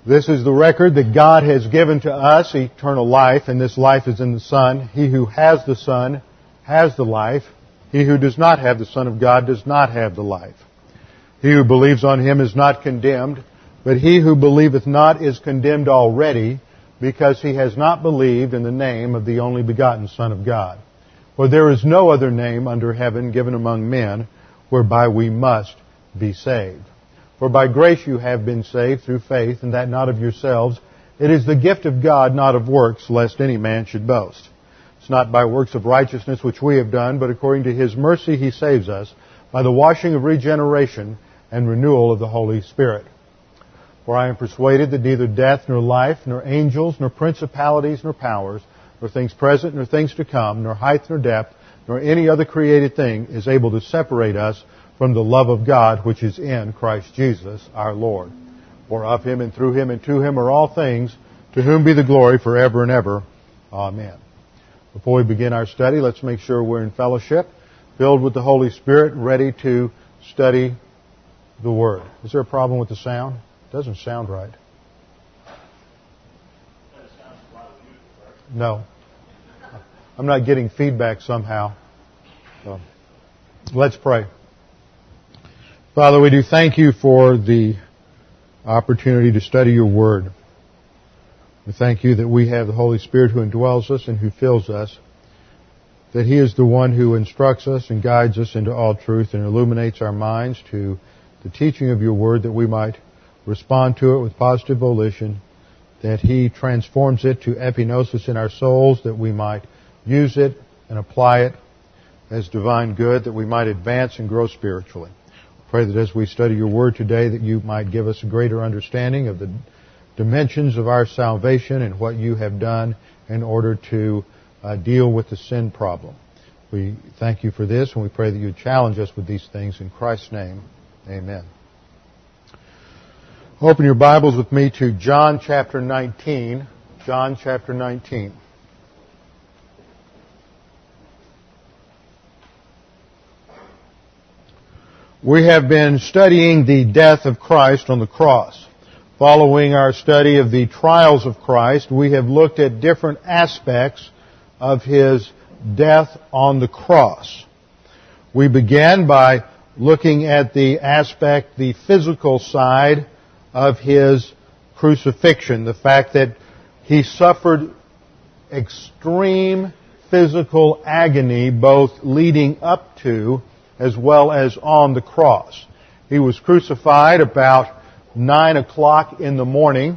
This is the record that God has given to us, eternal life, and this life is in the Son. He who has the Son has the life. He who does not have the Son of God does not have the life. He who believes on Him is not condemned, but he who believeth not is condemned already, because he has not believed in the name of the only begotten Son of God. For there is no other name under heaven given among men whereby we must be saved. For by grace you have been saved through faith, and that not of yourselves. It is the gift of God, not of works, lest any man should boast. It's not by works of righteousness which we have done, but according to His mercy He saves us, by the washing of regeneration and renewal of the Holy Spirit. For I am persuaded that neither death, nor life, nor angels, nor principalities, nor powers, nor things present, nor things to come, nor height, nor depth, nor any other created thing is able to separate us from the love of God which is in Christ Jesus our Lord. For of Him and through Him and to Him are all things, to whom be the glory forever and ever. Amen. Before we begin our study, let's make sure we're in fellowship, filled with the Holy Spirit, ready to study the Word. Is there a problem with the sound? It doesn't sound right. No. I'm not getting feedback somehow. So, let's pray. Father, we do thank You for the opportunity to study Your Word. We thank You that we have the Holy Spirit who indwells us and who fills us, that He is the one who instructs us and guides us into all truth and illuminates our minds to the teaching of Your Word, that we might respond to it with positive volition, that He transforms it to epignosis in our souls, that we might use it and apply it as divine good, that we might advance and grow spiritually. Pray that as we study Your Word today, that You might give us a greater understanding of the dimensions of our salvation and what You have done in order to deal with the sin problem. We thank You for this, and we pray that You challenge us with these things. In Christ's name, amen. Open your Bibles with me to John chapter 19. John chapter 19. We have been studying the death of Christ on the cross. Following our study of the trials of Christ, we have looked at different aspects of His death on the cross. We began by looking at the aspect, the physical side of His crucifixion, the fact that He suffered extreme physical agony both leading up to as well as on the cross. He was crucified about 9 o'clock in the morning,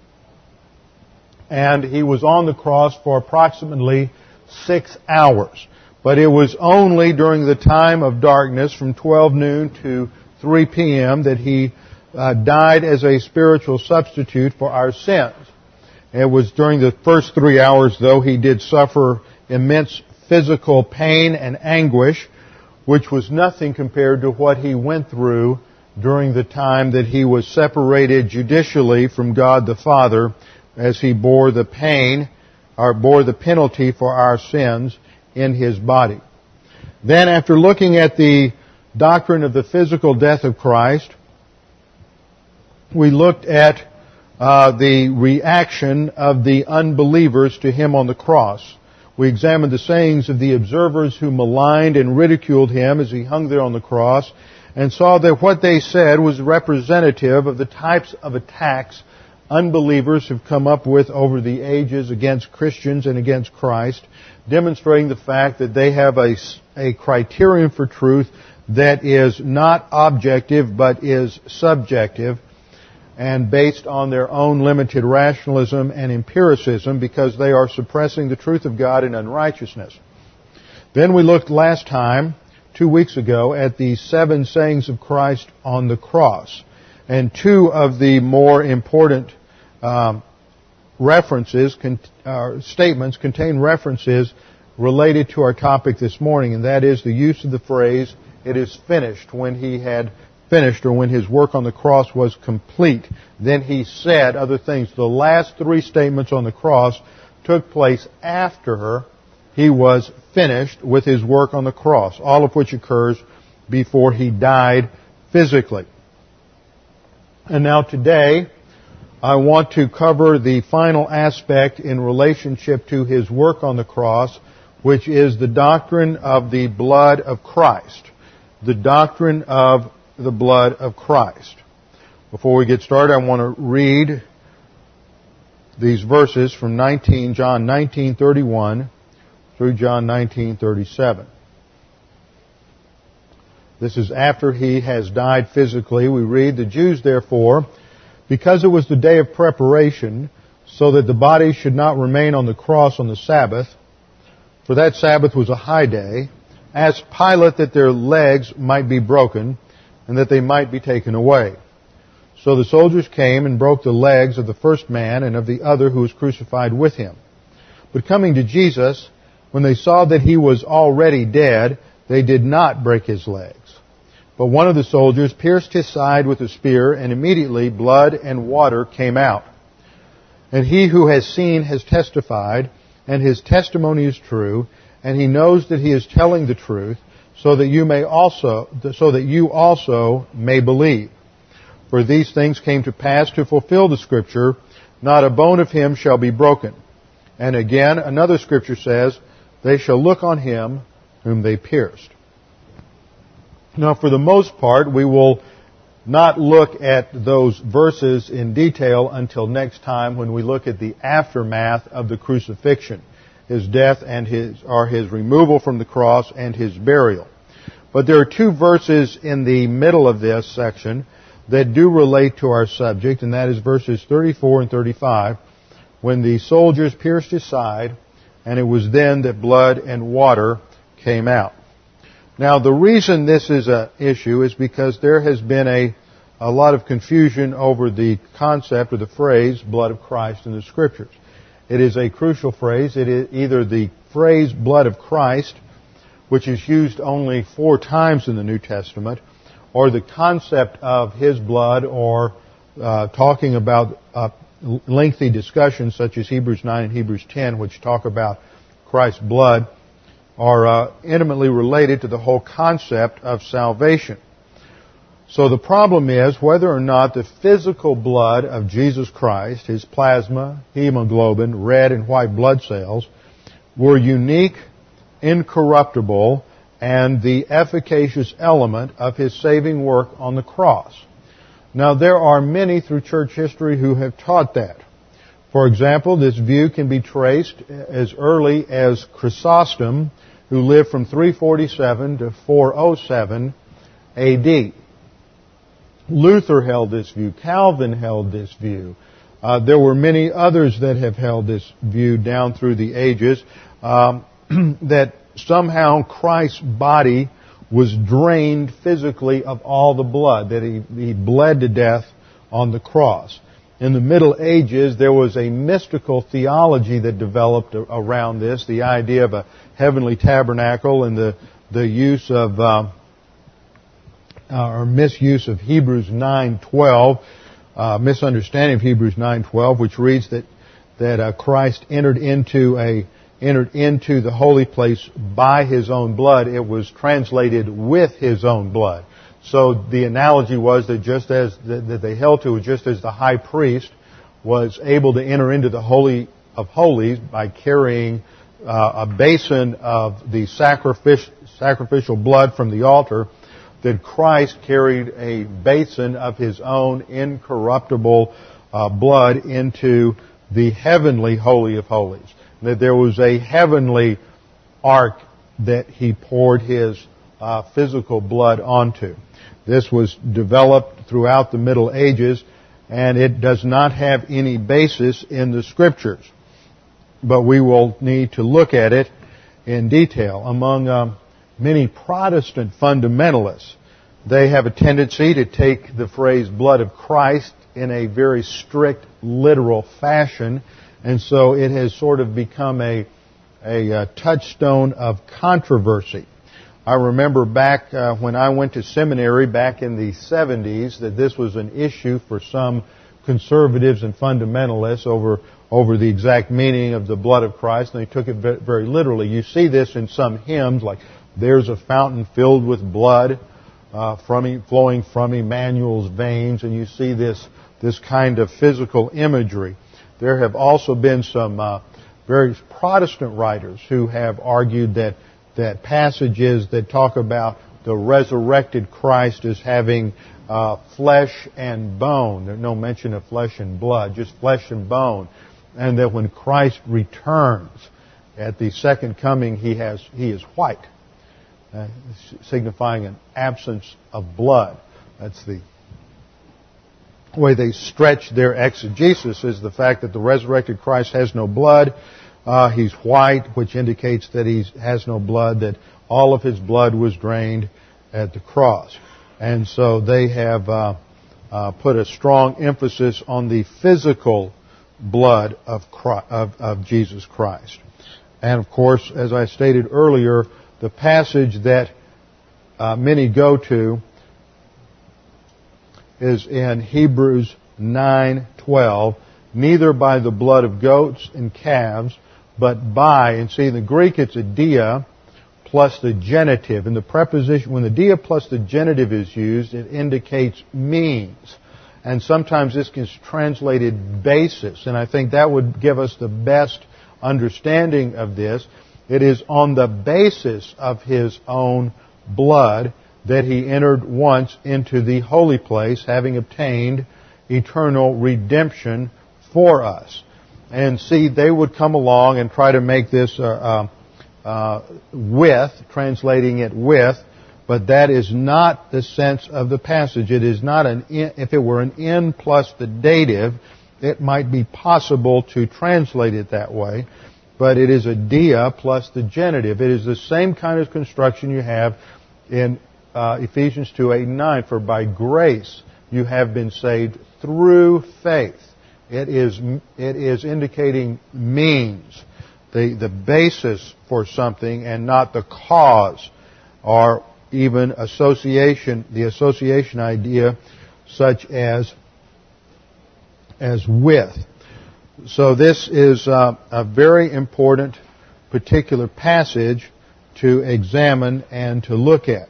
and He was on the cross for approximately 6 hours. But it was only during the time of darkness from 12 noon to 3 p.m. that He died as a spiritual substitute for our sins. It was during the first 3 hours, though, He did suffer immense physical pain and anguish, which was nothing compared to what He went through during the time that He was separated judicially from God the Father, as He bore the pain, or bore the penalty for our sins in His body. Then, after looking at the doctrine of the physical death of Christ, we looked at the reaction of the unbelievers to Him on the cross. We examined the sayings of the observers who maligned and ridiculed Him as He hung there on the cross, and saw that what they said was representative of the types of attacks unbelievers have come up with over the ages against Christians and against Christ, demonstrating the fact that they have a criterion for truth that is not objective but is subjective, and based on their own limited rationalism and empiricism, because they are suppressing the truth of God in unrighteousness. Then we looked last time, 2 weeks ago, at the 7 sayings of Christ on the cross. And 2 of the more important statements contain references related to our topic this morning, and that is the use of the phrase, "It is finished," when He had finished, or when His work on the cross was complete. Then He said other things. The last 3 statements on the cross took place after He was finished with His work on the cross, all of which occurs before He died physically. And now today, I want to cover the final aspect in relationship to His work on the cross, which is the doctrine of the blood of Christ. The doctrine of the blood of Christ. Before we get started, I want to read these verses from John 19:31 through John 19:37. This is after He has died physically. We read, "The Jews therefore, because it was the day of preparation, so that the body should not remain on the cross on the Sabbath, for that Sabbath was a high day, asked Pilate that their legs might be broken, and that they might be taken away. So the soldiers came and broke the legs of the first man and of the other who was crucified with him. But coming to Jesus, when they saw that he was already dead, they did not break his legs. But one of the soldiers pierced his side with a spear, and immediately blood and water came out. And he who has seen has testified, and his testimony is true, and he knows that he is telling the truth, so that you also may believe. For these things came to pass to fulfill the Scripture, not a bone of him shall be broken. And again, another Scripture says, they shall look on him whom they pierced." Now, for the most part, we will not look at those verses in detail until next time when we look at the aftermath of the crucifixion, His death and His removal from the cross and His burial. But there are two verses in the middle of this section that do relate to our subject, and that is verses 34 and 35, when the soldiers pierced his side, and it was then that blood and water came out. Now, the reason this is an issue is because there has been a lot of confusion over the concept or the phrase, blood of Christ, in the Scriptures. It is a crucial phrase. It is either the phrase, blood of Christ, which is used only 4 times in the New Testament, or the concept of His blood, or talking about lengthy discussions such as Hebrews 9 and Hebrews 10, which talk about Christ's blood, are intimately related to the whole concept of salvation. So the problem is whether or not the physical blood of Jesus Christ, His plasma, hemoglobin, red and white blood cells, were unique, incorruptible, and the efficacious element of His saving work on the cross. Now, there are many through church history who have taught that. For example, this view can be traced as early as Chrysostom, who lived from 347 to 407 A.D. Luther held this view. Calvin held this view. There were many others that have held this view down through the ages, that somehow Christ's body was drained physically of all the blood, that He bled to death on the cross. In the Middle Ages, there was a mystical theology that developed around this, the idea of a heavenly tabernacle and the use of, or misuse of Hebrews 9:12, misunderstanding of Hebrews 9:12, which reads that Christ entered into the holy place by His own blood. It was translated with His own blood. So the analogy was that that they held to, just as the high priest was able to enter into the Holy of Holies by carrying a basin of the sacrificial blood from the altar, that Christ carried a basin of His own incorruptible blood into the heavenly Holy of Holies. That there was a heavenly ark that He poured His physical blood onto. This was developed throughout the Middle Ages, and it does not have any basis in the Scriptures. But we will need to look at it in detail. Among many Protestant fundamentalists, they have a tendency to take the phrase blood of Christ in a very strict, literal fashion, and so it has sort of become a touchstone of controversy. I remember back when I went to seminary back in the 70s that this was an issue for some conservatives and fundamentalists over the exact meaning of the blood of Christ, and they took it very literally. You see this in some hymns, like "There's a fountain filled with blood flowing from Emmanuel's veins," and you see this this kind of physical imagery. There have also been some various Protestant writers who have argued that passages that talk about the resurrected Christ as having flesh and bone. There's no mention of flesh and blood, just flesh and bone. And that when Christ returns at the second coming, he is white, signifying an absence of blood. That's the way they stretch their exegesis, is the fact that the resurrected Christ has no blood. He's white, which indicates that he has no blood, that all of his blood was drained at the cross. And so they have put a strong emphasis on the physical blood of Jesus Christ. And of course, as I stated earlier, the passage that many go to is in Hebrews 9:12, neither by the blood of goats and calves, but by, and see in the Greek it's a dia plus the genitive. And the preposition, when the dia plus the genitive is used, it indicates means. And sometimes this gets translated basis, and I think that would give us the best understanding of this. It is on the basis of His own blood that He entered once into the holy place, having obtained eternal redemption for us. And see, they would come along and try to make this with, translating it with, but that is not the sense of the passage. It is not an in. If it were an in plus the dative, it might be possible to translate it that way, but it is a dia plus the genitive. It is the same kind of construction you have in Ephesians 2:8-9, for by grace you have been saved through faith. It is indicating means, the basis for something, and not the cause, or even association, the association idea such as with. So this is a very important particular passage to examine and to look at.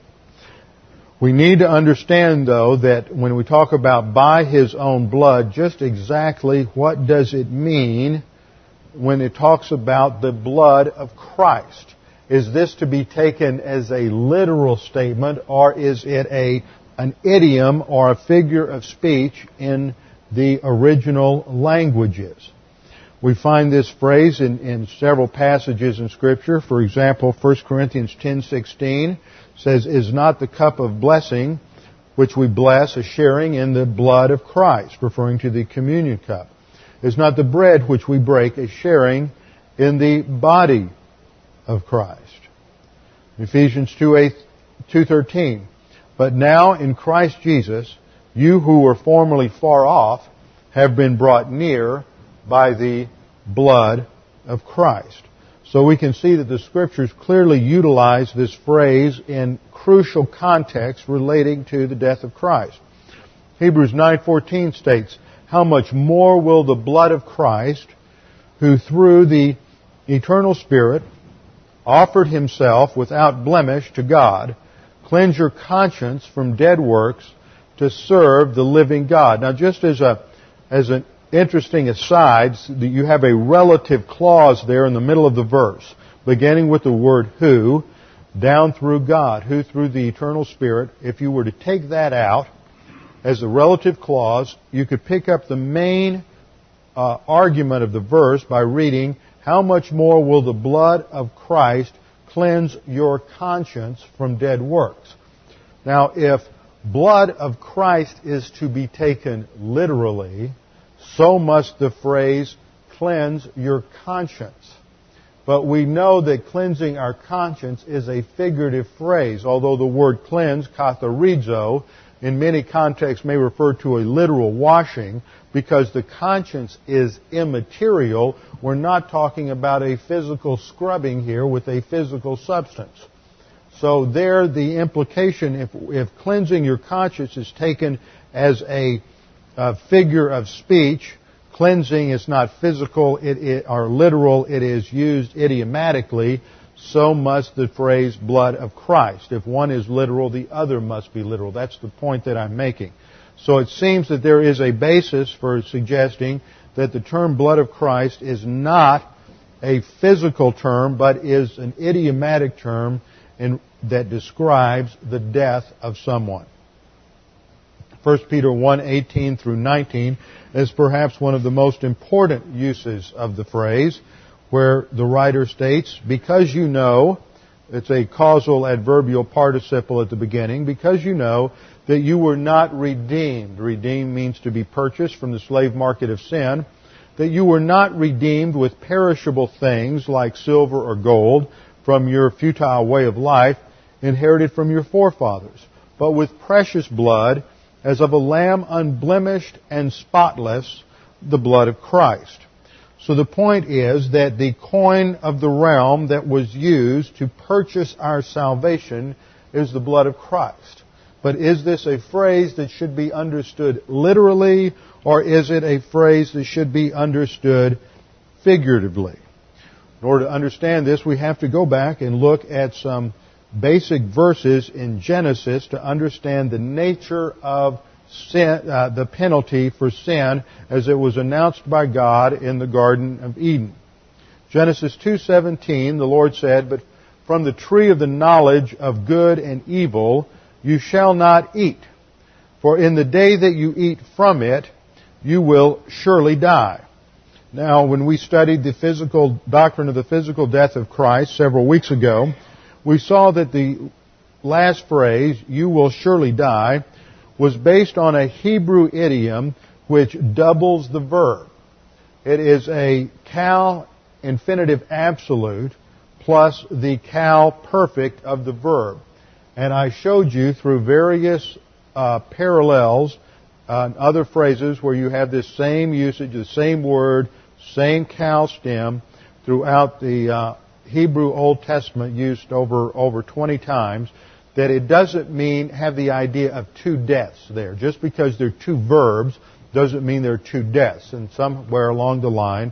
We need to understand, though, that when we talk about by His own blood, just exactly what does it mean when it talks about the blood of Christ? Is this to be taken as a literal statement, or is it an idiom or a figure of speech in the original languages? We find this phrase in several passages in Scripture. For example, 1 Corinthians 10:16 says, "Is not the cup of blessing which we bless a sharing in the blood of Christ?" referring to the communion cup. "Is not the bread which we break a sharing in the body of Christ?" Ephesians 2:13, "But now in Christ Jesus, you who were formerly far off have been brought near by the blood of Christ." So we can see that the Scriptures clearly utilize this phrase in crucial context relating to the death of Christ. Hebrews 9:14 states, "How much more will the blood of Christ, who through the eternal Spirit offered Himself without blemish to God, cleanse your conscience from dead works to serve the living God." Now, just as an interesting aside, you have a relative clause there in the middle of the verse, beginning with the word who, down through God, who through the eternal Spirit. If you were to take that out as a relative clause, you could pick up the main argument of the verse by reading, "How much more will the blood of Christ cleanse your conscience from dead works?" Now, if blood of Christ is to be taken literally, so must the phrase, "cleanse your conscience." But we know that cleansing our conscience is a figurative phrase, although the word cleanse, katharizo, in many contexts may refer to a literal washing, because the conscience is immaterial. We're not talking about a physical scrubbing here with a physical substance. So there, the implication, if cleansing your conscience is taken as a figure of speech, cleansing is not physical or literal, it is used idiomatically, so must the phrase blood of Christ. If one is literal, the other must be literal. That's the point that I'm making. So it seems that there is a basis for suggesting that the term blood of Christ is not a physical term, but is an idiomatic term that describes the death of someone. 1 Peter 1:18 through 19 is perhaps one of the most important uses of the phrase, where the writer states, because you know, it's a causal adverbial participle at the beginning, because you know that you were not redeemed. Redeemed means to be purchased from the slave market of sin. That you were not redeemed with perishable things like silver or gold from your futile way of life inherited from your forefathers, but with precious blood as of a lamb unblemished and spotless, the blood of Christ. So the point is that the coin of the realm that was used to purchase our salvation is the blood of Christ. But is this a phrase that should be understood literally, or is it a phrase that should be understood figuratively? In order to understand this, we have to go back and look at some basic verses in Genesis to understand the nature of sin, the penalty for sin as it was announced by God in the Garden of Eden. Genesis 2:17, the Lord said, "But from the tree of the knowledge of good and evil you shall not eat, for in the day that you eat from it, you will surely die." Now, when we studied the physical doctrine of the physical death of Christ several weeks ago, we saw that the last phrase, "you will surely die," was based on a Hebrew idiom which doubles the verb. It is a cal infinitive absolute plus the cal perfect of the verb. And I showed you through various parallels and other phrases where you have this same usage, the same word, same cal stem throughout the Hebrew Old Testament used over 20 times, that it doesn't mean have the idea of two deaths there. Just because there are two verbs doesn't mean there are two deaths. And somewhere along the line,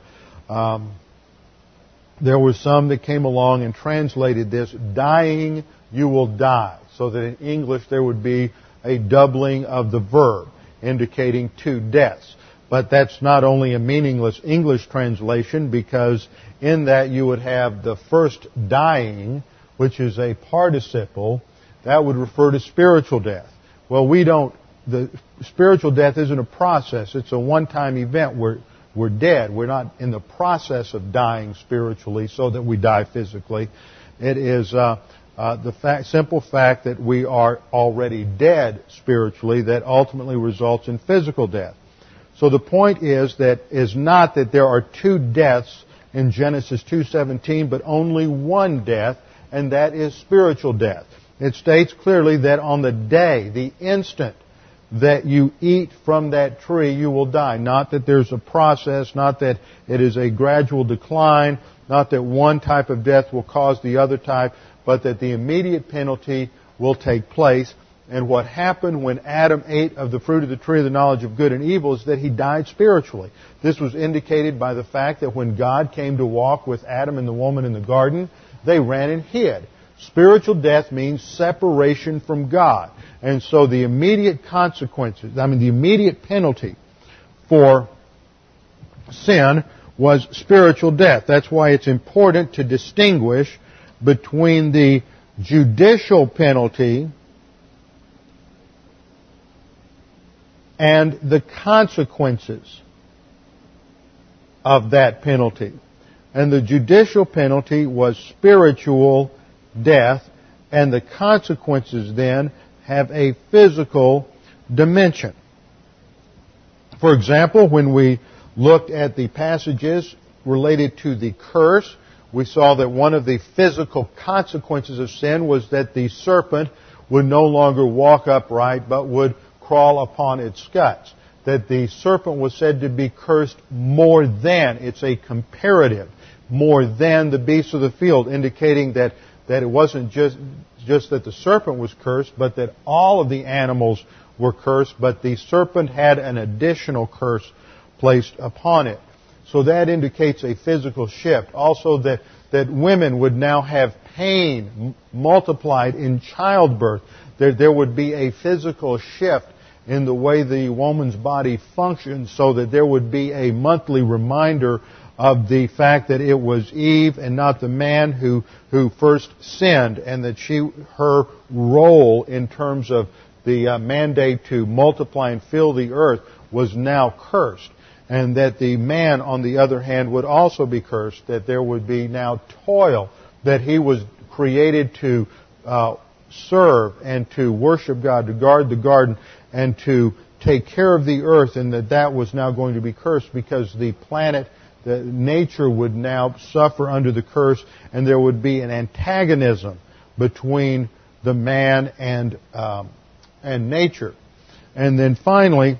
there were some that came along and translated this, dying, you will die. So that in English there would be a doubling of the verb, indicating two deaths. But that's not only a meaningless English translation, because in that you would have the first dying, which is a participle, that would refer to spiritual death. Well, the spiritual death isn't a process. It's a one-time event. We're dead. We're not in the process of dying spiritually so that we die physically. It is the simple fact that we are already dead spiritually that ultimately results in physical death. So the point is not that there are two deaths in Genesis 2:17, but only one death, and that is spiritual death. It states clearly that on the day, the instant that you eat from that tree, you will die. Not that there's a process, not that it is a gradual decline, not that one type of death will cause the other type, but that the immediate penalty will take place. And what happened when Adam ate of the fruit of the tree of the knowledge of good and evil is that he died spiritually. This was indicated by the fact that when God came to walk with Adam and the woman in the garden, they ran and hid. Spiritual death means separation from God. And so the immediate consequences, the immediate penalty for sin was spiritual death. That's why it's important to distinguish between the judicial penalty and the consequences of that penalty. And the judicial penalty was spiritual death, and the consequences then have a physical dimension. For example, when we looked at the passages related to the curse, we saw that one of the physical consequences of sin was that the serpent would no longer walk upright, but would crawl upon its guts. That the serpent was said to be cursed more than, it's a comparative, more than the beasts of the field, indicating that it wasn't just that the serpent was cursed, but that all of the animals were cursed, but the serpent had an additional curse placed upon it. So that indicates a physical shift. Also that women would now have pain multiplied in childbirth. There would be a physical shift in the way the woman's body functions, so that there would be a monthly reminder of the fact that it was Eve and not the man who first sinned, and that her role in terms of the mandate to multiply and fill the earth was now cursed. And that the man, on the other hand, would also be cursed, that there would be now toil, that he was created to serve and to worship God, to guard the garden, and to take care of the earth, and that was now going to be cursed because the planet, the nature would now suffer under the curse, and there would be an antagonism between the man and nature. And then finally,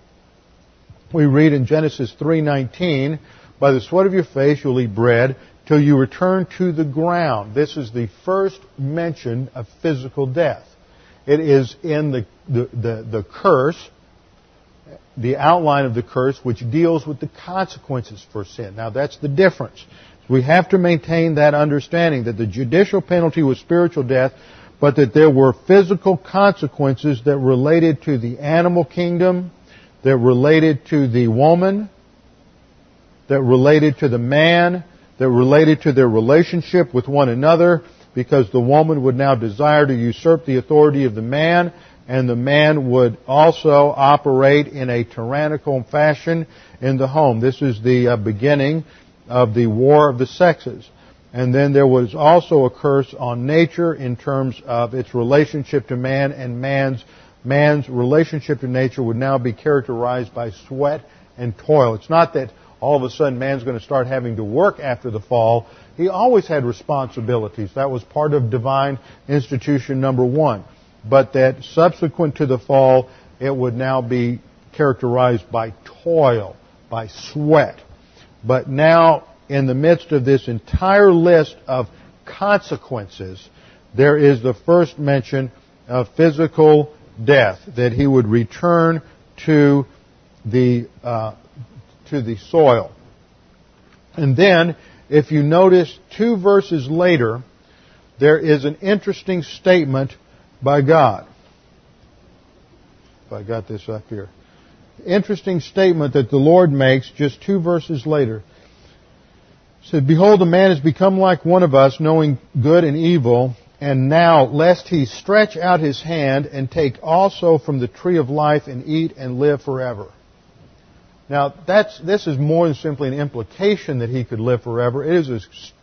we read in Genesis 3:19, "By the sweat of your face you'll eat bread till you return to the ground." This is the first mention of physical death. It is in the curse, the outline of the curse, which deals with the consequences for sin. Now that's the difference. We have to maintain that understanding that the judicial penalty was spiritual death, but that there were physical consequences that related to the animal kingdom, that related to the woman, that related to the man, that related to their relationship with one another, because the woman would now desire to usurp the authority of the man, and the man would also operate in a tyrannical fashion in the home. This is the beginning of the war of the sexes. And then there was also a curse on nature in terms of its relationship to man, and man's relationship to nature would now be characterized by sweat and toil. It's not that all of a sudden man's going to start having to work after the fall. He always had responsibilities. That was part of divine institution number one. But that subsequent to the fall, it would now be characterized by toil, by sweat. But now, in the midst of this entire list of consequences, there is the first mention of physical death, that he would return to the soil. And then, if you notice 2 verses later, there is an interesting statement by God. If I got this up here. Interesting statement that the Lord makes just 2 verses later. He said, "Behold, a man has become like one of us, knowing good and evil, and now lest he stretch out his hand and take also from the tree of life and eat and live forever." Now, this is more than simply an implication that he could live forever. It is a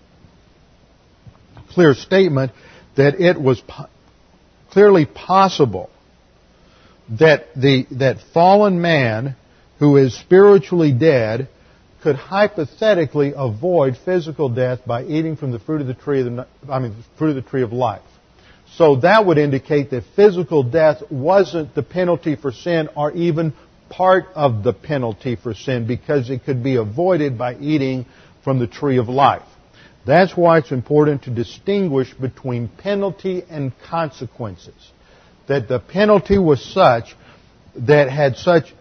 clear statement that it was clearly possible that that fallen man who is spiritually dead could hypothetically avoid physical death by eating from the fruit of the tree of life. So that would indicate that physical death wasn't the penalty for sin, or even part of the penalty for sin, because it could be avoided by eating from the tree of life. That's why it's important to distinguish between penalty and consequences. That the penalty was such that had such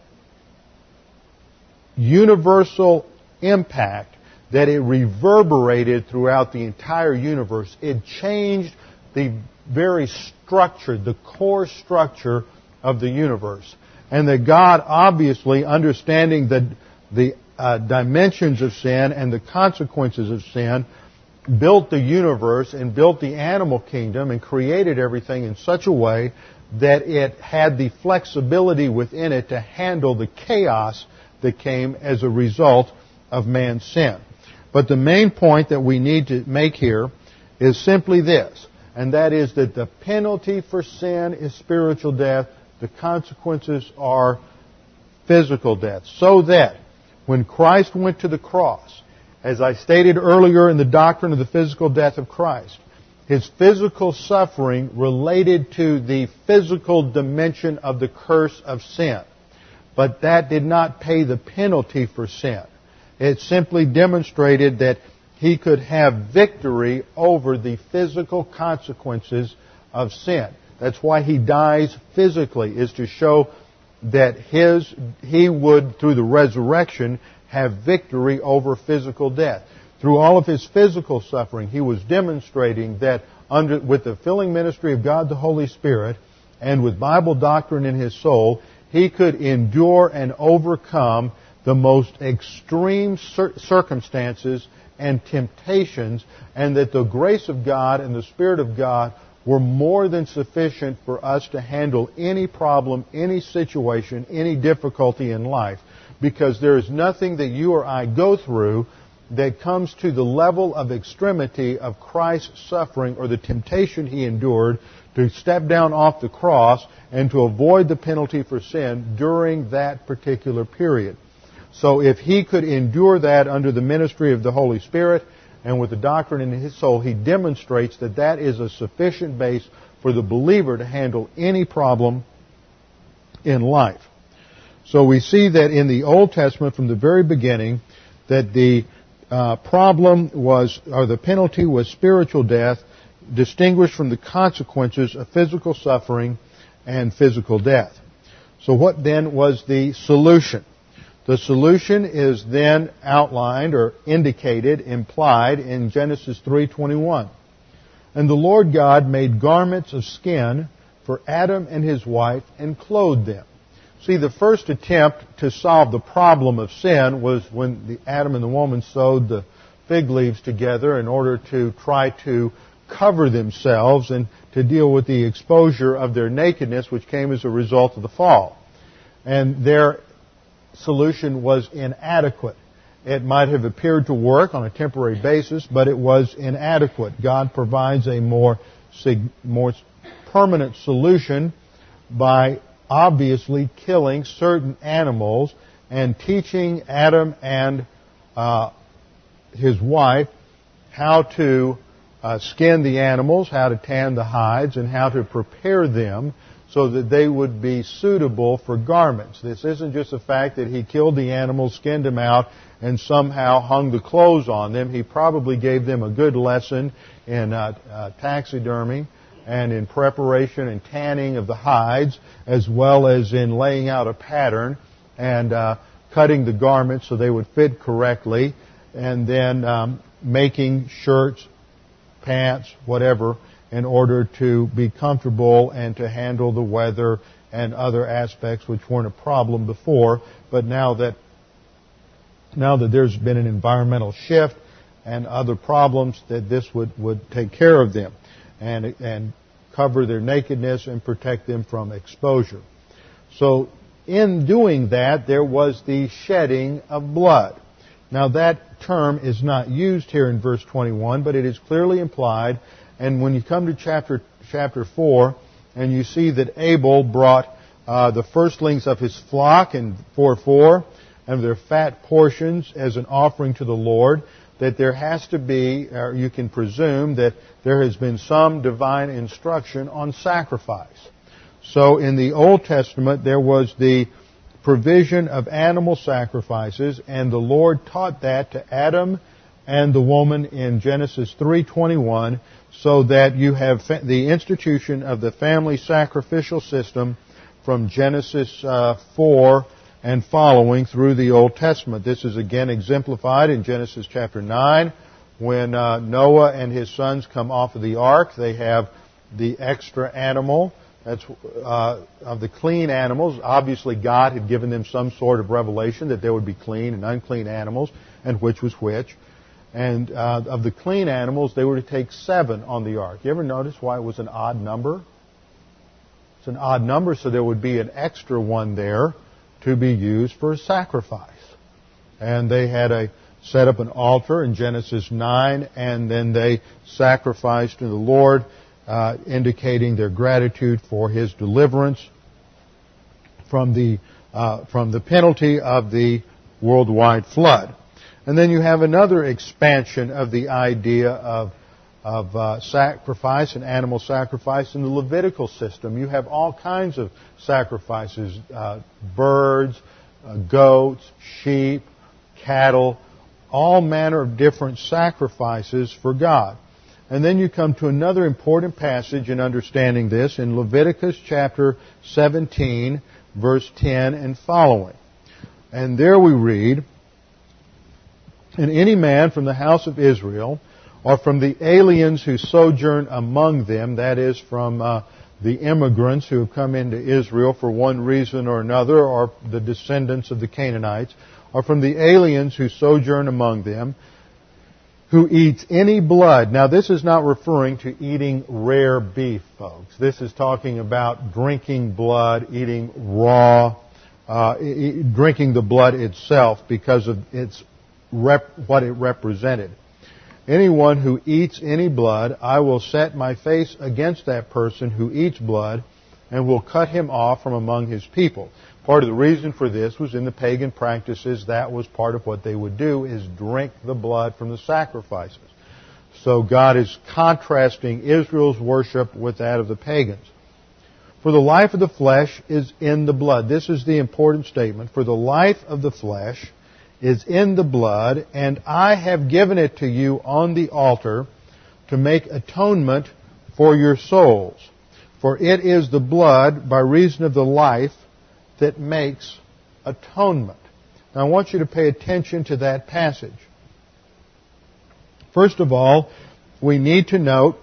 universal impact that it reverberated throughout the entire universe. It changed the very structure, the core structure of the universe. And that God, obviously, understanding the dimensions of sin and the consequences of sin, built the universe and built the animal kingdom and created everything in such a way that it had the flexibility within it to handle the chaos that came as a result of man's sin. But the main point that we need to make here is simply this, and that is that the penalty for sin is spiritual death. The consequences are physical death. So that when Christ went to the cross, as I stated earlier in the doctrine of the physical death of Christ, his physical suffering related to the physical dimension of the curse of sin. But that did not pay the penalty for sin. It simply demonstrated that he could have victory over the physical consequences of sin. That's why he dies physically, is to show that he would, through the resurrection, have victory over physical death. Through all of his physical suffering, he was demonstrating that with the filling ministry of God the Holy Spirit and with Bible doctrine in his soul, he could endure and overcome the most extreme circumstances and temptations, and that the grace of God and the Spirit of God were more than sufficient for us to handle any problem, any situation, any difficulty in life. Because there is nothing that you or I go through that comes to the level of extremity of Christ's suffering or the temptation He endured to step down off the cross and to avoid the penalty for sin during that particular period. So if He could endure that under the ministry of the Holy Spirit and with the doctrine in His soul, He demonstrates that that is a sufficient base for the believer to handle any problem in life. So we see that in the Old Testament from the very beginning that the problem was, or the penalty was spiritual death, distinguished from the consequences of physical suffering and physical death. So what then was the solution? The solution is then outlined or indicated, implied in Genesis 3:21. And the Lord God made garments of skin for Adam and his wife and clothed them. See, the first attempt to solve the problem of sin was when Adam and the woman sewed the fig leaves together in order to try to cover themselves and to deal with the exposure of their nakedness, which came as a result of the fall. And their solution was inadequate. It might have appeared to work on a temporary basis, but it was inadequate. God provides a more permanent solution by obviously killing certain animals and teaching Adam and his wife how to skin the animals, how to tan the hides, and how to prepare them so that they would be suitable for garments. This isn't just the fact that He killed the animals, skinned them out, and somehow hung the clothes on them. He probably gave them a good lesson in taxidermy and in preparation and tanning of the hides, as well as in laying out a pattern and cutting the garments so they would fit correctly, and then making shirts, pants, whatever, in order to be comfortable and to handle the weather and other aspects which weren't a problem before. But now that there's been an environmental shift and other problems, that this would take care of them and cover their nakedness and protect them from exposure. So in doing that, there was the shedding of blood. Now that term is not used here in verse 21, but it is clearly implied. And when you come to chapter 4, and you see that Abel brought the firstlings of his flock in 4:4 and their fat portions as an offering to the Lord, that there has to be, or you can presume that there has been some divine instruction on sacrifice. So in the Old Testament, there was the provision of animal sacrifices, and the Lord taught that to Adam and the woman in Genesis 3:21, so that you have the institution of the family sacrificial system from Genesis 4 and following through the Old Testament. This is again exemplified in Genesis chapter 9, when Noah and his sons come off of the ark. They have the extra animal. That's of the clean animals. Obviously, God had given them some sort of revelation that there would be clean and unclean animals, and which was which. And of the clean animals, they were to take 7 on the ark. You ever notice why it was an odd number? It's an odd number, so there would be an extra one there to be used for a sacrifice. And they had set up an altar in Genesis 9, and then they sacrificed to the Lord, indicating their gratitude for His deliverance from the penalty of the worldwide flood. And then you have another expansion of the idea of sacrifice and animal sacrifice in the Levitical system. You have all kinds of sacrifices, birds, goats, sheep, cattle, all manner of different sacrifices for God. And then you come to another important passage in understanding this in Leviticus chapter 17, verse 10 and following. And there we read, "And any man from the house of Israel, or from the aliens who sojourn among them," that is, from the immigrants who have come into Israel for one reason or another, or the descendants of the Canaanites, or from the aliens who sojourn among them, who eats any blood. Now, this is not referring to eating rare beef, folks. This is talking about drinking blood, eating raw, drinking the blood itself because of what it represented. Anyone who eats any blood, I will set my face against that person who eats blood and will cut him off from among his people. Part of the reason for this was in the pagan practices, that was part of what they would do, is drink the blood from the sacrifices. So God is contrasting Israel's worship with that of the pagans. For the life of the flesh is in the blood. This is the important statement. For the life of the flesh is in the blood, and I have given it to you on the altar to make atonement for your souls. For it is the blood, by reason of the life, that makes atonement. Now I want you to pay attention to that passage. First of all, we need to note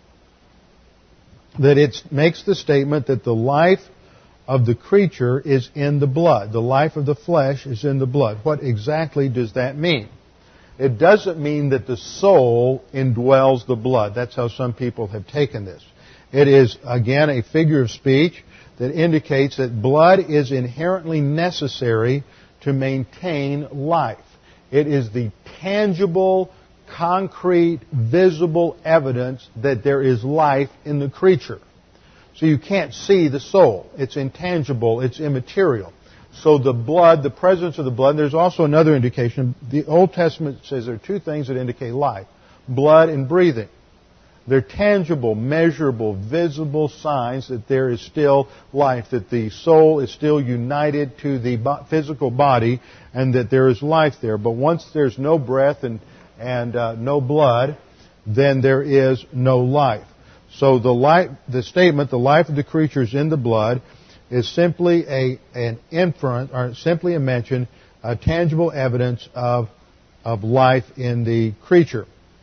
that it makes the statement that the life of the creature is in the blood. The life of the flesh is in the blood. What exactly does that mean? It doesn't mean that the soul indwells the blood. That's how some people have taken this. It is, again, a figure of speech that indicates that blood is inherently necessary to maintain life. It is the tangible, concrete, visible evidence that there is life in the creature. So you can't see the soul. It's intangible. It's immaterial. So the blood, the presence of the blood, there's also another indication. The Old Testament says there are two things that indicate life: blood and breathing. They're tangible, measurable, visible signs that there is still life, that the soul is still united to the physical body, and that there is life there. But once there's no breath and no blood, then there is no life. So the statement, the life of the creature is in the blood, is simply an inference, or simply a mention, a tangible evidence of life in the creature.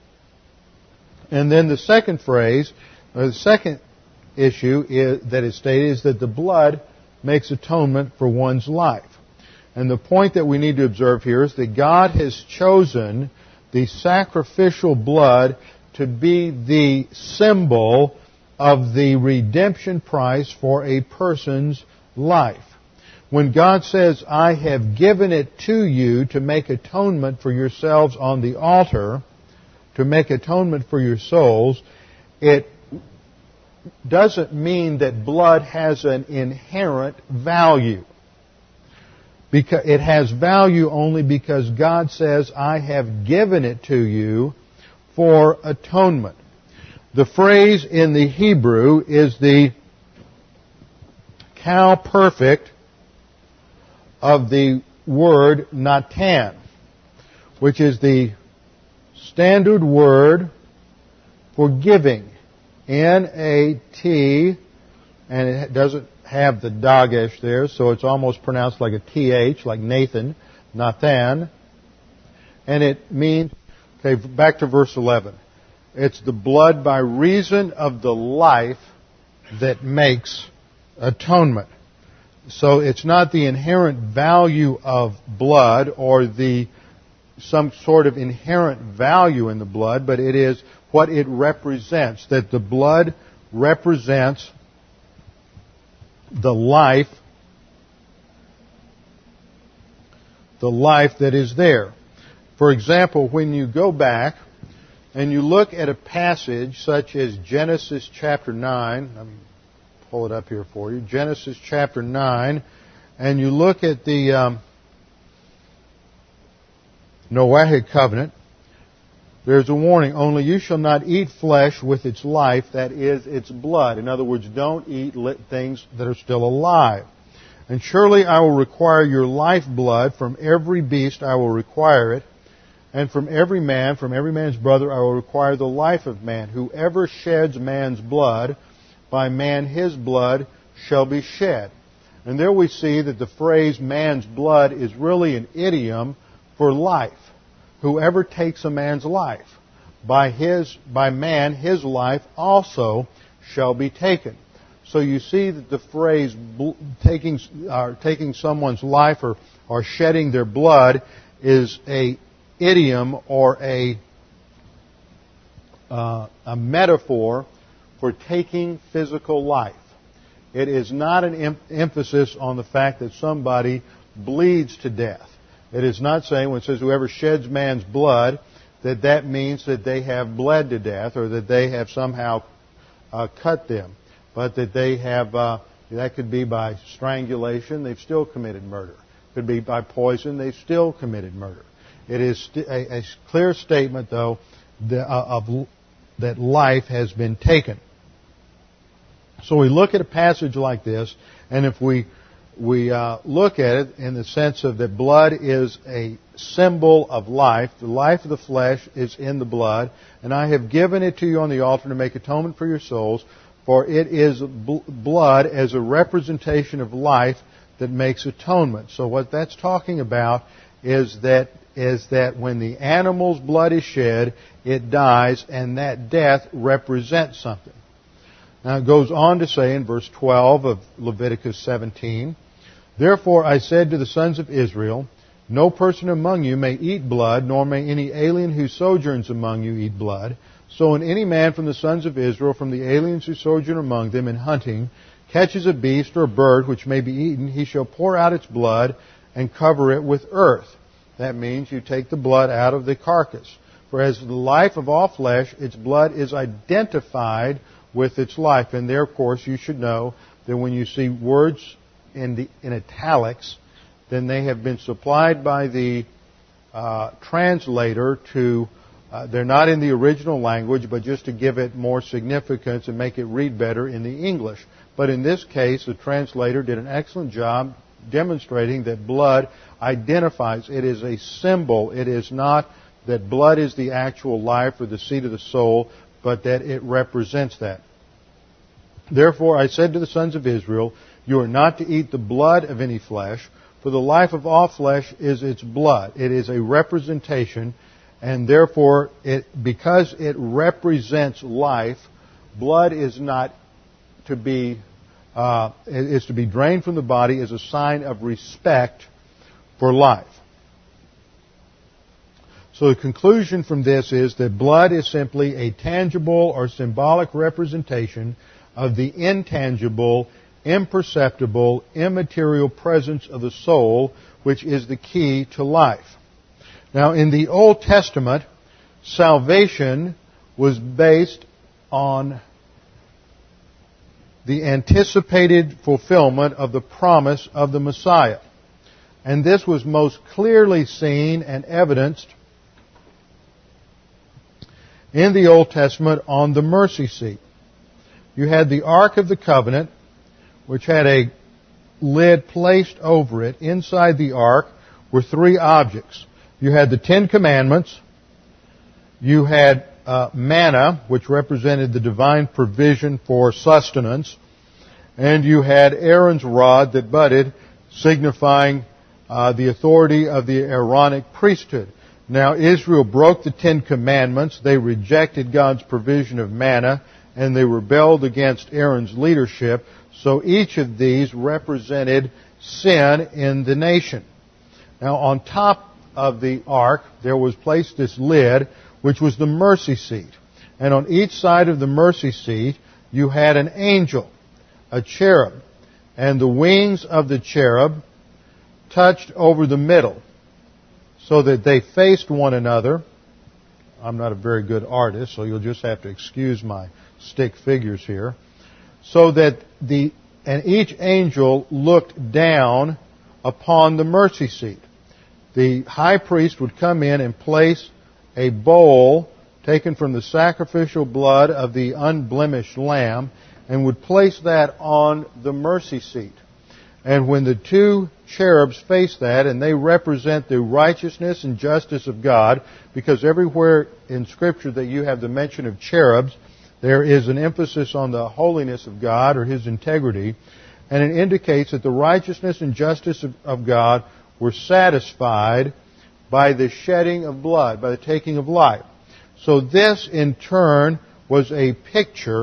And then the second phrase, or the second issue that is stated, is that the blood makes atonement for one's life. And the point that we need to observe here is that God has chosen the sacrificial blood to be the symbol of the redemption price for a person's life. When God says, I have given it to you to make atonement for yourselves on the altar, to make atonement for your souls, it doesn't mean that blood has an inherent value. Because it has value only because God says, I have given it to you for atonement. The phrase in the Hebrew is the cow perfect of the word natan, which is the standard word for giving. N-A-T, and it doesn't have the dagesh there, so it's almost pronounced like a T-H, like Nathan, Nathan. And it means, okay, back to verse 11. It's the blood by reason of the life that makes atonement. So it's not the inherent value of blood or some sort of inherent value in the blood, but it is what it represents, that the blood represents the life that is there. For example, when you go back and you look at a passage such as Genesis chapter 9, let me pull it up here for you, Genesis chapter 9, and you look at the Noahic covenant, there's a warning, only you shall not eat flesh with its life, that is, its blood. In other words, don't eat things that are still alive. And surely I will require your lifeblood, from every beast I will require it, and from every man's brother I will require the life of man. Whoever sheds man's blood, by man his blood shall be shed. And there we see that the phrase man's blood is really an idiom for life. Whoever takes a man's life, by man his life also shall be taken. So you see that the phrase taking someone's life or shedding their blood is a idiom or a metaphor for taking physical life. It is not an emphasis on the fact that somebody bleeds to death. It is not saying when it says whoever sheds man's blood that means that they have bled to death or that they have somehow cut them. But that they have, that could be by strangulation, they've still committed murder. It could be by poison, they've still committed murder. It is a clear statement, though, that life has been taken. So we look at a passage like this, and if we look at it in the sense of that blood is a symbol of life, the life of the flesh is in the blood, and I have given it to you on the altar to make atonement for your souls, for it is blood as a representation of life that makes atonement. So what that's talking about is that when the animal's blood is shed, it dies, and that death represents something. Now it goes on to say in verse 12 of Leviticus 17, Therefore I said to the sons of Israel, No person among you may eat blood, nor may any alien who sojourns among you eat blood. So when any man from the sons of Israel, from the aliens who sojourn among them in hunting, catches a beast or a bird which may be eaten, he shall pour out its blood and cover it with earth. That means you take the blood out of the carcass. For as the life of all flesh, its blood is identified with its life. And there, of course, you should know that when you see words in italics, then they have been supplied by the translator to, they're not in the original language, but just to give it more significance and make it read better in the English. But in this case, the translator did an excellent job demonstrating that blood identifies. It is a symbol. It is not that blood is the actual life or the seat of the soul, but that it represents that. Therefore I said to the sons of Israel, You are not to eat the blood of any flesh, for the life of all flesh is its blood. It is a representation, and therefore, because it represents life, blood is not to be is to be drained from the body as a sign of respect for life. So the conclusion from this is that blood is simply a tangible or symbolic representation of the intangible, imperceptible, immaterial presence of the soul, which is the key to life. Now, in the Old Testament, salvation was based on the anticipated fulfillment of the promise of the Messiah. And this was most clearly seen and evidenced in the Old Testament on the mercy seat. You had the Ark of the Covenant, which had a lid placed over it. Inside the Ark were three objects. You had the Ten Commandments. You had manna, which represented the divine provision for sustenance. And you had Aaron's rod that budded, signifying the authority of the Aaronic priesthood. Now, Israel broke the Ten Commandments. They rejected God's provision of manna, and they rebelled against Aaron's leadership. So each of these represented sin in the nation. Now, on top of the ark, there was placed this lid, which was the mercy seat. And on each side of the mercy seat, you had an angel, a cherub. And the wings of the cherub touched over the middle, so that they faced one another. I'm not a very good artist, so you'll just have to excuse my stick figures here. So that and each angel looked down upon the mercy seat. The high priest would come in and place a bowl taken from the sacrificial blood of the unblemished lamb and would place that on the mercy seat. And when the two cherubs face that, and they represent the righteousness and justice of God, because everywhere in Scripture that you have the mention of cherubs, there is an emphasis on the holiness of God or His integrity, and it indicates that the righteousness and justice of God were satisfied by the shedding of blood, by the taking of life. So this, in turn, was a picture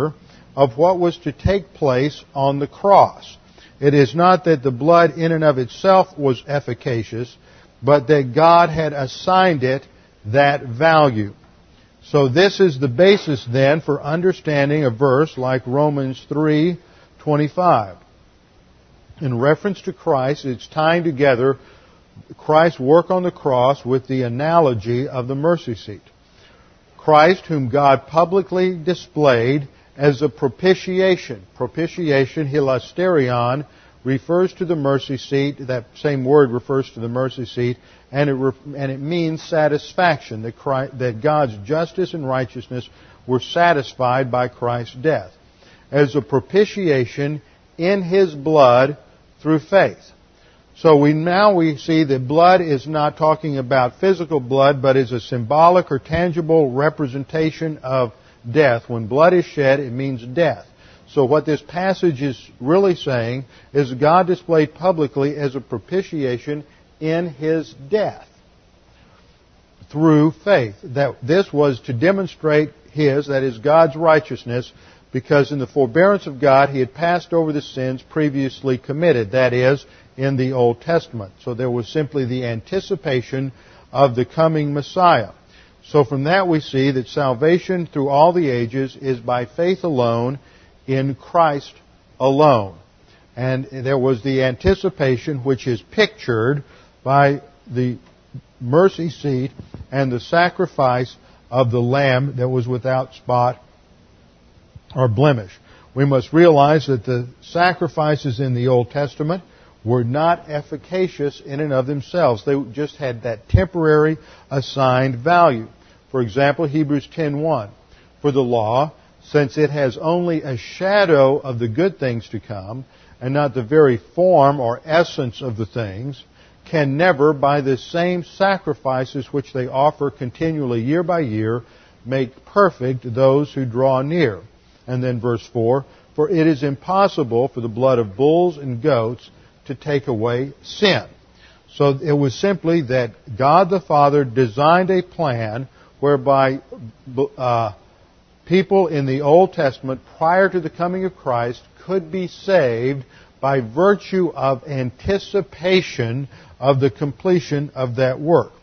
of what was to take place on the cross. It is not that the blood in and of itself was efficacious, but that God had assigned it that value. So this is the basis then for understanding a verse like Romans 3:25. In reference to Christ, it's tying together Christ's work on the cross with the analogy of the mercy seat. Christ, whom God publicly displayed as a propitiation. Propitiation, hilasterion, refers to the mercy seat. That same word refers to the mercy seat, and it means satisfaction, that God's justice and righteousness were satisfied by Christ's death. As a propitiation in His blood through faith. So we see that blood is not talking about physical blood, but is a symbolic or tangible representation of death. When blood is shed, it means death. So what this passage is really saying is God displayed publicly as a propitiation in His death through faith. That this was to demonstrate His, that is God's righteousness, because in the forbearance of God He had passed over the sins previously committed, that is, in the Old Testament. So there was simply the anticipation of the coming Messiah. So from that we see that salvation through all the ages is by faith alone, in Christ alone. And there was the anticipation which is pictured by the mercy seat and the sacrifice of the Lamb that was without spot or blemish. We must realize that the sacrifices in the Old Testament were not efficacious in and of themselves. They just had that temporary assigned value. For example, Hebrews 10:1. For the law, since it has only a shadow of the good things to come, and not the very form or essence of the things, can never, by the same sacrifices which they offer continually year by year, make perfect those who draw near. And then verse 4, for it is impossible for the blood of bulls and goats to take away sin. So it was simply that God the Father designed a plan whereby people in the Old Testament prior to the coming of Christ could be saved by virtue of anticipation of the completion of that work.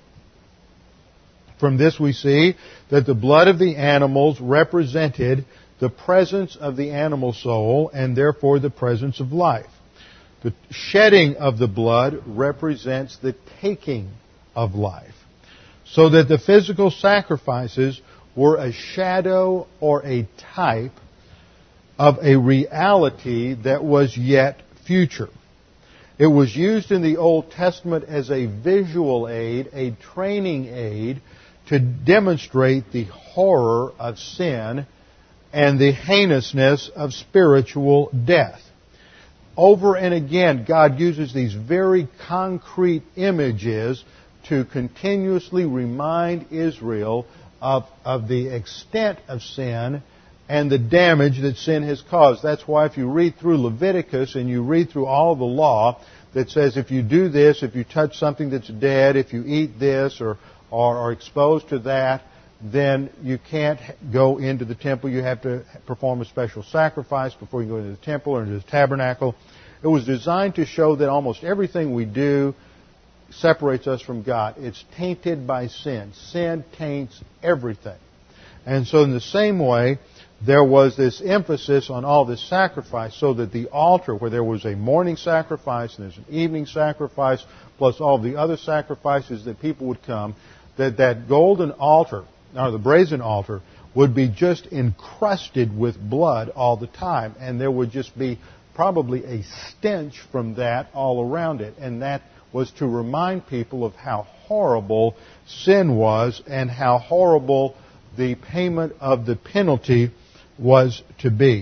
From this we see that the blood of the animals represented the presence of the animal soul and therefore the presence of life. The shedding of the blood represents the taking of life. So that the physical sacrifices were a shadow or a type of a reality that was yet future. It was used in the Old Testament as a visual aid, a training aid, to demonstrate the horror of sin and the heinousness of spiritual death. Over and again, God uses these very concrete images to continuously remind Israel of the extent of sin and the damage that sin has caused. That's why if you read through Leviticus and you read through all of the law that says if you do this, if you touch something that's dead, if you eat this or are exposed to that, then you can't go into the temple. You have to perform a special sacrifice before you go into the temple or into the tabernacle. It was designed to show that almost everything we do separates us from God. It's tainted by sin. Sin taints everything. And so in the same way, there was this emphasis on all this sacrifice so that the altar, where there was a morning sacrifice and there's an evening sacrifice, plus all the other sacrifices that people would come, that golden altar, or the brazen altar, would be just encrusted with blood all the time. And there would just be probably a stench from that all around it. And that was to remind people of how horrible sin was and how horrible the payment of the penalty was to be.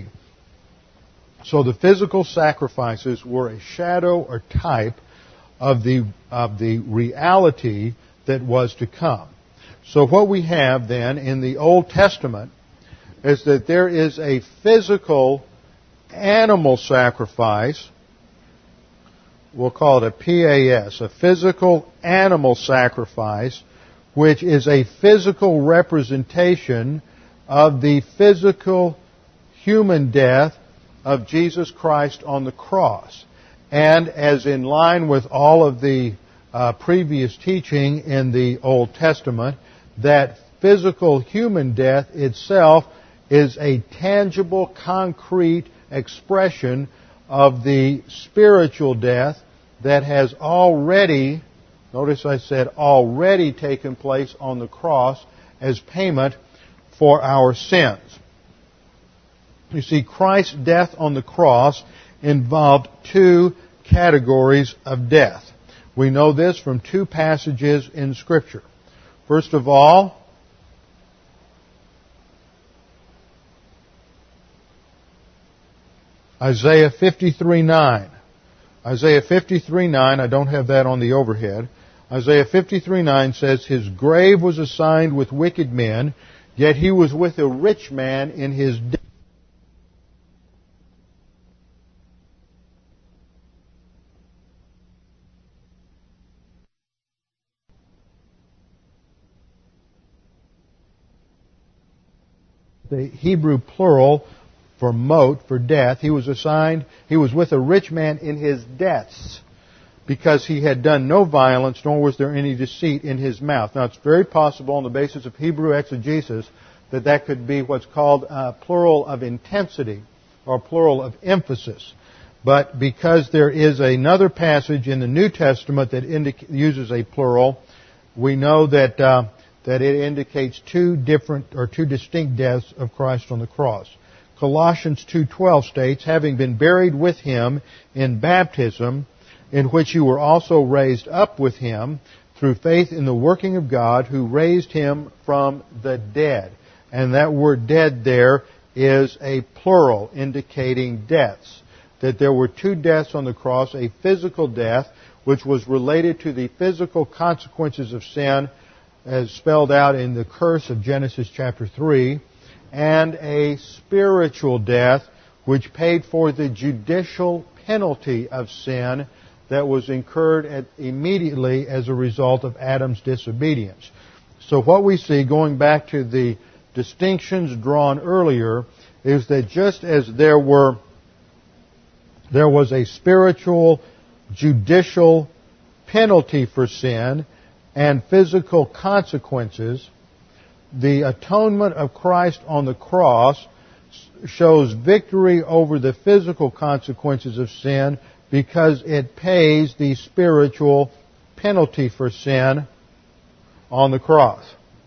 So the physical sacrifices were a shadow or type of the reality that was to come. So what we have then in the Old Testament is that there is a physical animal sacrifice. We'll call it a PAS, a physical animal sacrifice, which is a physical representation of the physical human death of Jesus Christ on the cross. And as in line with all of the previous teaching in the Old Testament, that physical human death itself is a tangible, concrete expression of the spiritual death that has already, notice I said already, taken place on the cross as payment for our sins. You see, Christ's death on the cross involved two categories of death. We know this from two passages in Scripture. First of all, Isaiah 53:9. Isaiah 53:9, I don't have that on the overhead. Isaiah 53:9 says, His grave was assigned with wicked men, yet He was with a rich man in his death. The Hebrew plural for mot, for death, he was with a rich man in his deaths, because he had done no violence, nor was there any deceit in his mouth. Now, it's very possible on the basis of Hebrew exegesis that could be what's called a plural of intensity, or plural of emphasis. But because there is another passage in the New Testament that uses a plural, we know that it indicates two distinct deaths of Christ on the cross. Colossians 2:12 states, having been buried with Him in baptism, in which you were also raised up with Him through faith in the working of God who raised Him from the dead. And that word dead there is a plural indicating deaths. That there were two deaths on the cross, a physical death, which was related to the physical consequences of sin, as spelled out in the curse of Genesis chapter 3, and a spiritual death, which paid for the judicial penalty of sin that was incurred immediately as a result of Adam's disobedience. So what we see, going back to the distinctions drawn earlier, is that just as there was a spiritual, judicial penalty for sin and physical consequences, the atonement of Christ on the cross shows victory over the physical consequences of sin because it pays the spiritual penalty for sin on the cross.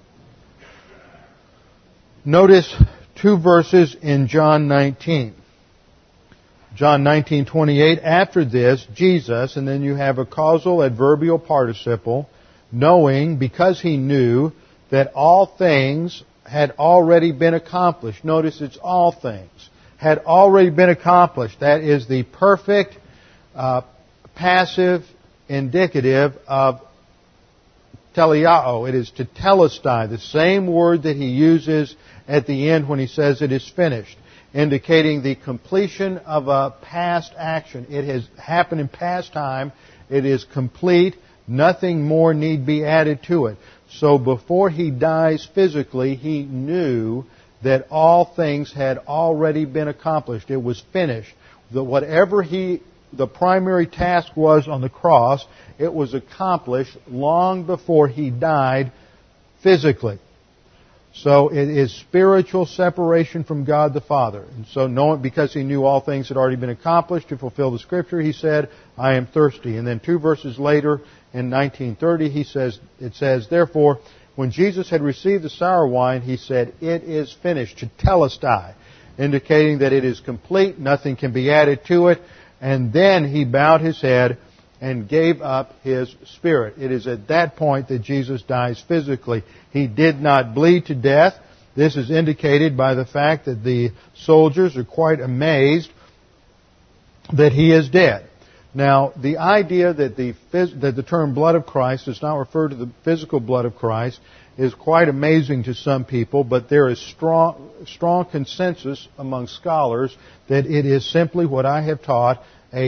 Notice two verses in John 19. John 19:28, after this, Jesus, and then you have a causal adverbial participle, knowing, because He knew, that all things had already been accomplished. Notice it's all things. Had already been accomplished. That is the perfect passive indicative of teleao. It is to telestai, the same word that He uses at the end when He says it is finished, indicating the completion of a past action. It has happened in past time. It is complete. Nothing more need be added to it. So before He dies physically, He knew that all things had already been accomplished. It was finished. That whatever the primary task was on the cross, it was accomplished long before He died physically. So it is spiritual separation from God the Father. And so because He knew all things had already been accomplished to fulfill the Scripture, He said, I am thirsty. And then two verses later, in 19:30, it says, therefore, when Jesus had received the sour wine, He said, it is finished, to telestai, indicating that it is complete, nothing can be added to it. And then He bowed His head and gave up His spirit. It is at that point that Jesus dies physically. He did not bleed to death. This is indicated by the fact that the soldiers are quite amazed that He is dead. Now, the idea that the term blood of Christ does not refer to the physical blood of Christ is quite amazing to some people, but there is strong consensus among scholars that it is simply what I have taught,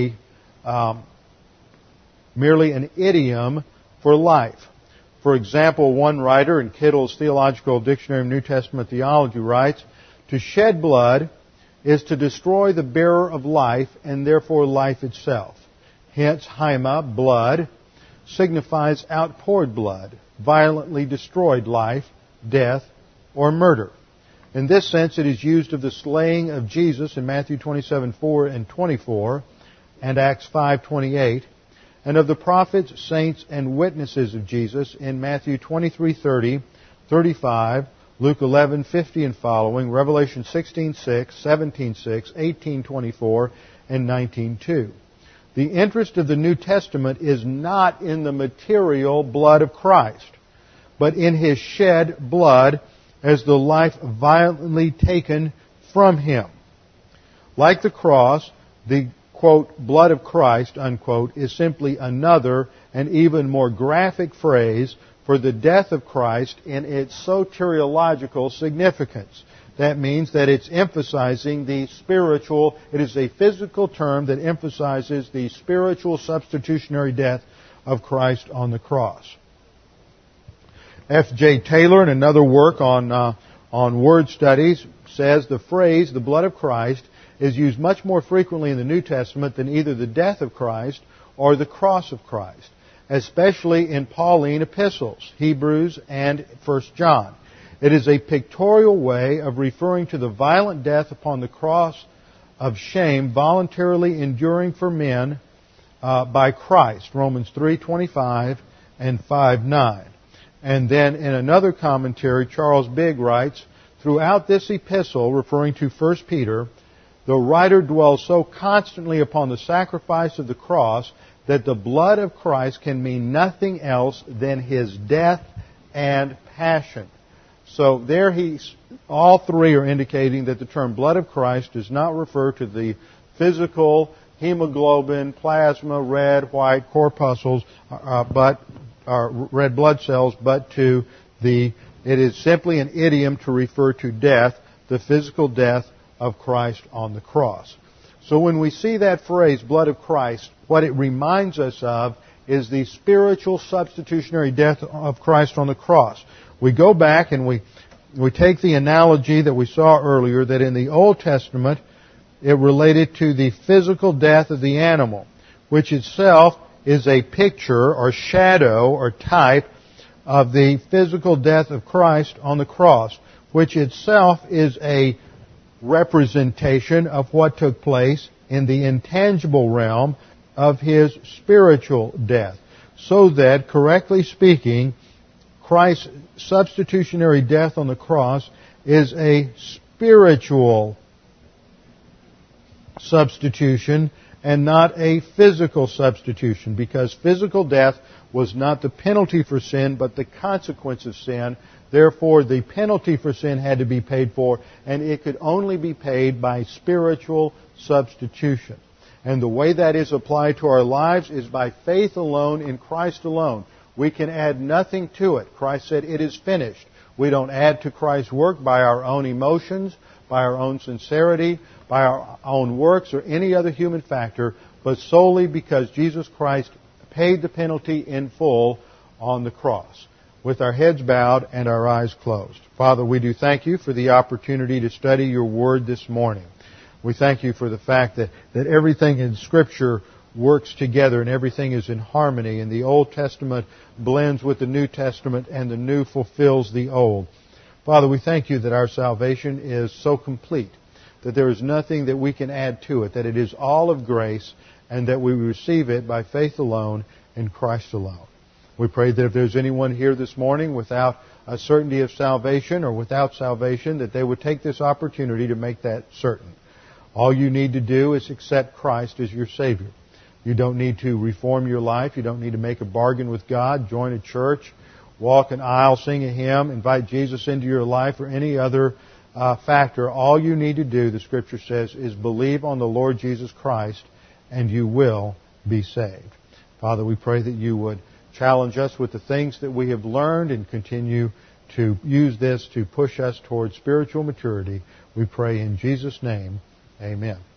merely an idiom for life. For example, one writer in Kittle's Theological Dictionary of New Testament Theology writes, to shed blood is to destroy the bearer of life and therefore life itself. Hence, haima, blood, signifies outpoured blood, violently destroyed life, death, or murder. In this sense, it is used of the slaying of Jesus in Matthew 27:4 and 24, and Acts 5:28, and of the prophets, saints, and witnesses of Jesus in Matthew 23:30, 35, Luke 11:50 and following, Revelation 16:6, 17:6, 18:24, and 19:2. The interest of the New Testament is not in the material blood of Christ, but in His shed blood as the life violently taken from Him. Like the cross, the, quote, blood of Christ, unquote, is simply another and even more graphic phrase for the death of Christ in its soteriological significance. That means that it's emphasizing the spiritual, it is a physical term that emphasizes the spiritual substitutionary death of Christ on the cross. F.J. Taylor, in another work on word studies, says the phrase, the blood of Christ, is used much more frequently in the New Testament than either the death of Christ or the cross of Christ, especially in Pauline epistles, Hebrews and 1 John. It is a pictorial way of referring to the violent death upon the cross of shame voluntarily enduring for men by Christ, Romans 3:25 and 5:9. And then in another commentary, Charles Bigg writes, throughout this epistle, referring to 1 Peter, the writer dwells so constantly upon the sacrifice of the cross that the blood of Christ can mean nothing else than His death and passion. So there all three are indicating that the term blood of Christ does not refer to the physical hemoglobin, plasma, red, white corpuscles, red blood cells, but it is simply an idiom to refer to death, the physical death of Christ on the cross. So when we see that phrase, blood of Christ, what it reminds us of is the spiritual substitutionary death of Christ on the cross. We go back and we take the analogy that we saw earlier, that in the Old Testament it related to the physical death of the animal, which itself is a picture or shadow or type of the physical death of Christ on the cross, which itself is a representation of what took place in the intangible realm of His spiritual death. So that, correctly speaking, Christ's substitutionary death on the cross is a spiritual substitution and not a physical substitution, because physical death was not the penalty for sin, but the consequence of sin. Therefore, the penalty for sin had to be paid for, and it could only be paid by spiritual substitution. And the way that is applied to our lives is by faith alone in Christ alone. We can add nothing to it. Christ said, "It is finished." We don't add to Christ's work by our own emotions, by our own sincerity, by our own works, or any other human factor, but solely because Jesus Christ paid the penalty in full on the cross. With our heads bowed and our eyes closed. Father, we do thank You for the opportunity to study Your Word this morning. We thank You for the fact that everything in Scripture works together and everything is in harmony, and the Old Testament blends with the New Testament and the New fulfills the Old. Father, we thank You that our salvation is so complete, that there is nothing that we can add to it, that it is all of grace, and that we receive it by faith alone in Christ alone. We pray that if there's anyone here this morning without a certainty of salvation or without salvation, that they would take this opportunity to make that certain. All you need to do is accept Christ as your Savior. You don't need to reform your life. You don't need to make a bargain with God, join a church, walk an aisle, sing a hymn, invite Jesus into your life, or any other factor. All you need to do, the Scripture says, is believe on the Lord Jesus Christ, and you will be saved. Father, we pray that You would challenge us with the things that we have learned and continue to use this to push us towards spiritual maturity. We pray in Jesus' name, amen.